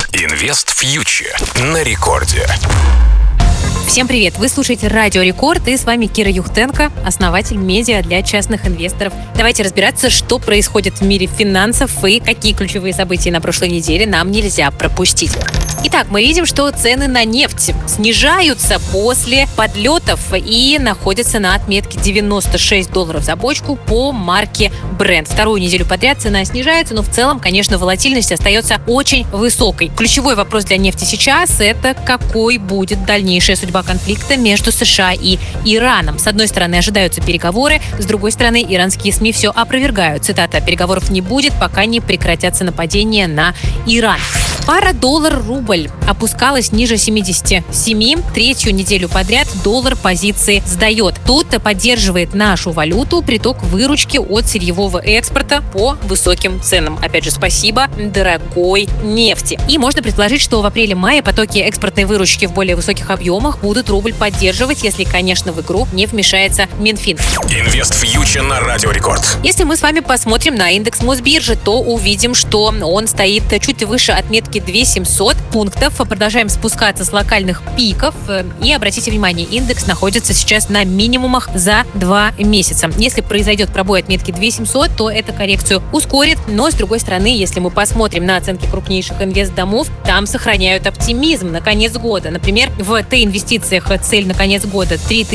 Инвест Фьючер на рекорде. Всем привет! Вы слушаете Радио Рекорд, и с вами Кира Юхтенко, основатель медиа для частных инвесторов. Давайте разбираться, что происходит в мире финансов и какие ключевые события на прошлой неделе нам нельзя пропустить. Итак, мы видим, что цены на нефть снижаются после подлетов и находятся на отметке $96 за бочку по марке Brent. Вторую неделю подряд цена снижается, но в целом, конечно, волатильность остается очень высокой. Ключевой вопрос для нефти сейчас – это какой будет дальнейшая судьба конфликта между США и Ираном. С одной стороны, ожидаются переговоры, с другой стороны, иранские СМИ все опровергают. Цитата: «Переговоров не будет, пока не прекратятся нападения на Иран». Пара доллар-рубль опускалась ниже 77. Третью неделю подряд доллар позиции сдает. Тут поддерживает нашу валюту приток выручки от сырьевого экспорта по высоким ценам. Опять же, спасибо дорогой нефти. И можно предположить, что в апреле-мае потоки экспортной выручки в более высоких объемах будут рубль поддерживать, если, конечно, в игру не вмешается Минфин. Инвест Фьючер на Радио Рекорд. Если мы с вами посмотрим на индекс Мосбиржи, то увидим, что он стоит чуть выше отметки 2700 пунктов. Продолжаем спускаться с локальных пиков. И обратите внимание, индекс находится сейчас на минимумах за 2 месяца. Если произойдет пробой отметки 2700, то эту коррекцию ускорит. Но, с другой стороны, если мы посмотрим на оценки крупнейших инвестдомов, там сохраняют оптимизм на конец года. Например, в Т-инвестициях цель на конец года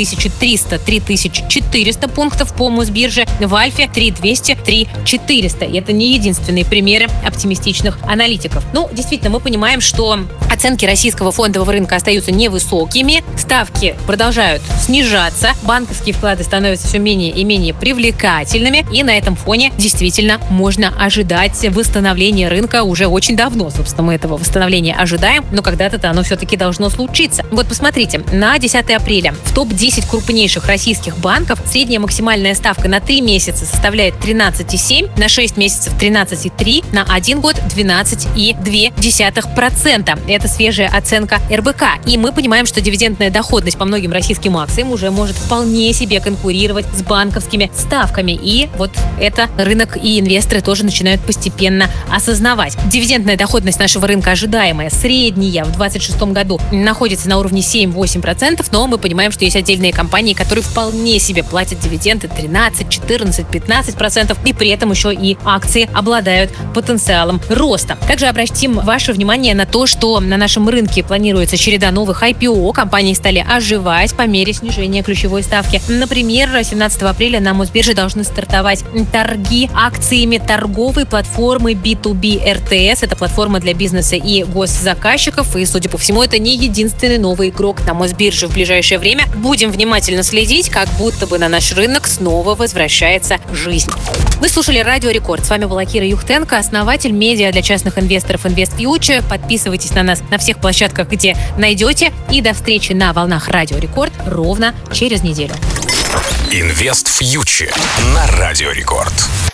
3300-3400 пунктов по Мосбирже, в Альфе 3200-3400. И это не единственные примеры оптимистичных аналитиков. Действительно, мы понимаем, что оценки российского фондового рынка остаются невысокими, ставки продолжают снижаться, банковские вклады становятся все менее и менее привлекательными, и на этом фоне действительно можно ожидать восстановления рынка уже очень давно. Собственно, мы этого восстановления ожидаем, но когда-то оно все-таки должно случиться. Вот посмотрите, на 10 апреля в топ-10 крупнейших российских банков средняя максимальная ставка на 3 месяца составляет 13,7, на 6 месяцев 13,3, на 1 год 12,2%. Это свежая оценка РБК. И мы понимаем, что дивидендная доходность по многим российским акциям уже может вполне себе конкурировать с банковскими ставками. И вот это рынок и инвесторы тоже начинают постепенно осознавать. Дивидендная доходность нашего рынка ожидаемая, средняя в 2026 году находится на уровне 7-8%, но мы понимаем, что есть отдельные компании, которые вполне себе платят дивиденды 13, 14, 15%, и при этом еще и акции обладают потенциалом роста. Также обратим ваше внимание на то, что на нашем рынке планируется череда новых IPO. Компании стали оживать по мере снижения ключевой ставки. Например, 17 апреля на Мосбирже должны стартовать торги акциями торговой платформы B2B RTS. Это платформа для бизнеса и госзаказчиков. И, судя по всему, это не единственный новый игрок на Мосбирже в ближайшее время. Будем внимательно следить, как будто бы на наш рынок снова возвращается жизнь. Вы слушали Радио Рекорд. С вами была Кира Юхтенко, основатель медиа для частных инвесторов Инвест Фьючер. Подписывайтесь на нас на всех площадках, где найдете. И до встречи на волнах Радио Рекорд ровно через неделю. Инвест Фьючер на Радио Рекорд.